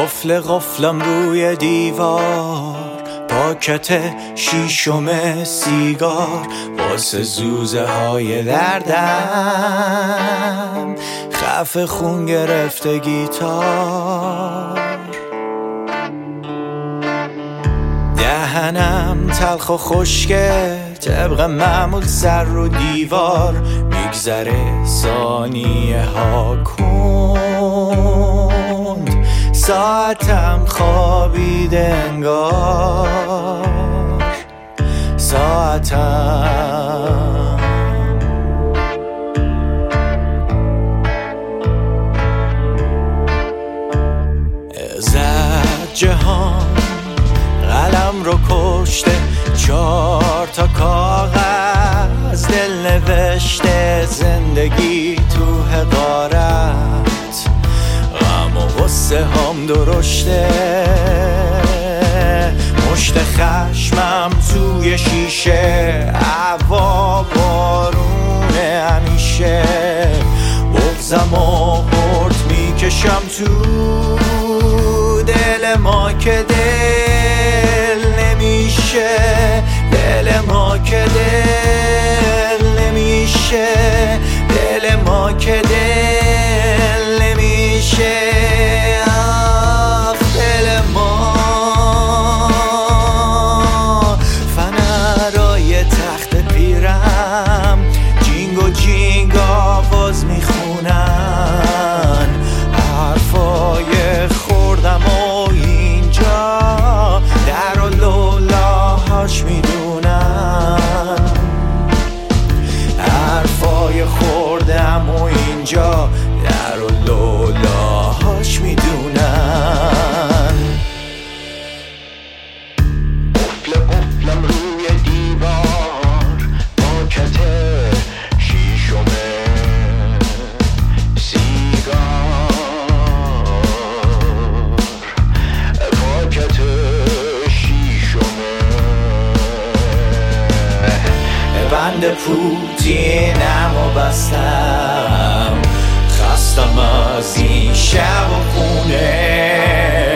قفل قفلم روی دیوار، پاکت شیشم سیگار، واسه زوزه های دردم، خفه خون گرفته گیتار. دهنم تلخ و خشکه، طبق معمول سر رو دیوار، میگذره ثانیه ها کند، ساعتم خوابیده انگار، ساعتم زد جهان قلم رو کشته، 4 تا کاغذ دل نوشته، زندگی تو حقارت، غم و غصه هم درشته، مشت خشمم توی شیشه، هوا بارونه همیشه، بغضم و برد میکشم تو دل ما که دل نمیشه، دل ما که دل نمیشه، دل ما که دل نمیشه، آخ دل ما. فنرای تخت پیرم جینگ و جینگ آواز میخونن، حرفای خوردم و اینجا در و لولاهاش میدونن، حرفای خوردم و اینجا در و لولاهاش میدونن. قفل قفلم روی دیوار، پاکت شیشم سیگار، پاکت شیشم بند پوتینم و بستم، خستم از این شب و خونه،